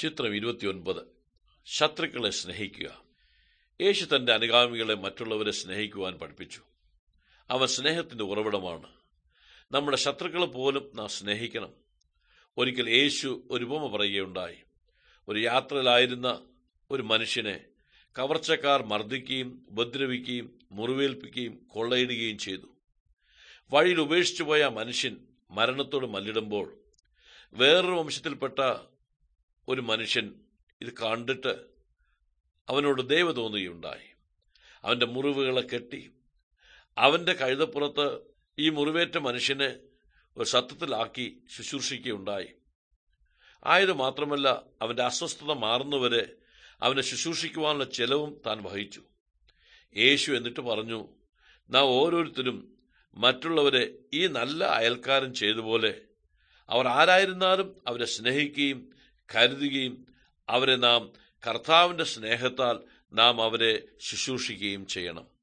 ചിത്രം 29. ശത്രുക്കളെ സ്നേഹിക്കുക. യേശു തന്റെ അനുഗാമികളെ മറ്റുള്ളവരെ സ്നേഹിക്കുവാൻ പഠിപ്പിച്ചു. അവൻ സ്നേഹത്തിന്റെ ഉറവിടമാണ്. നമ്മുടെ ശത്രുക്കളെ പോലും നാം സ്നേഹിക്കണം. ഒരിക്കൽ യേശു ഒരു ഉപമ പറയുകയുണ്ടായി. ഒരു യാത്രയിലായിരുന്ന ഒരു മനുഷ്യനെ കവർച്ചക്കാർ മർദ്ദിക്കുകയും ഉപദ്രവിക്കുകയും മുറിവേൽപ്പിക്കുകയും കൊള്ളയിടുകയും ചെയ്തു. വഴിയിൽ ഉപേക്ഷിച്ചു പോയ ആ മനുഷ്യൻ മരണത്തോട് മല്ലിടുമ്പോൾ വേറൊരു വംശത്തിൽപ്പെട്ട ഒരു മനുഷ്യൻ ഇത് കണ്ടിട്ട് അവനോട് ദയവ് തോന്നുകയുണ്ടായി. അവന്റെ മുറിവുകളെ കെട്ടി അവന്റെ കഴുതപ്പുറത്ത് ഈ മുറിവേറ്റ മനുഷ്യനെ ഒരു സത്യത്തിലാക്കി ശുശ്രൂഷിക്കുകയുണ്ടായി. ആയത് മാത്രമല്ല, അവന്റെ അസ്വസ്ഥത മാറുന്നവരെ അവനെ ശുശ്രൂഷിക്കുവാനുള്ള ചെലവും താൻ വഹിച്ചു. യേശു എന്നിട്ട് പറഞ്ഞു, നാം ഓരോരുത്തരും മറ്റുള്ളവരെ ഈ നല്ല അയൽക്കാരൻ ചെയ്തതുപോലെ അവർ ആരായിരുന്നാലും അവരെ സ്നേഹിക്കുകയും കരുതുകയും അവരെ നാം കർത്താവിന്റെ സ്നേഹത്താൽ നാം അവരെ ശുശ്രൂഷിക്കുകയും ചെയ്യണം.